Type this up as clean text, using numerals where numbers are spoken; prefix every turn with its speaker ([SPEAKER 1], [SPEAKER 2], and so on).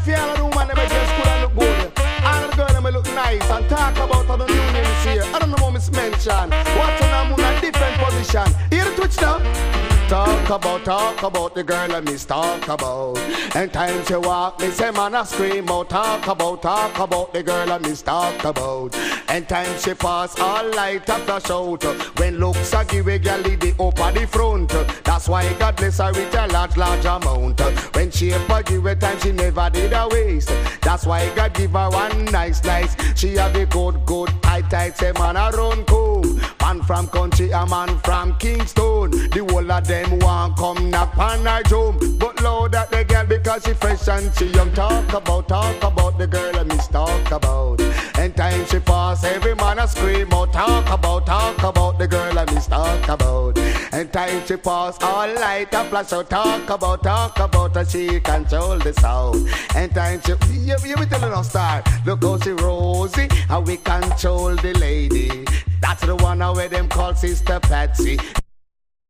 [SPEAKER 1] for all of the woman that just could look good. All of the girls that look nice and talk about how the union is here. I don't know what Miss mention. What's on a different position. Hear the twitch now? Talk about the girl that me talk about. And time she walk, me say man I scream out. Talk about the girl that me talk about. And time she pass, all light up the shout. When looks a give a girl the up at the front. That's why God bless her with a large amount. When she ever give a time, she never did a waste. That's why God give her one nice. She have a good tight. Say man a run cool. Man from country, a man from Kingston. The whole of them want come knock on her dome. But loud at the girl because she fresh and she young. Talk about the girl and me talk about. And time she pass, every man a scream out. Talk about the girl and me talk about. And time she pass, all light a flash out. Talk about her, she control the sound. And time she, you be telling us star. Look how she rosy, and we control the lady. That's the one where them call Sister Patsy.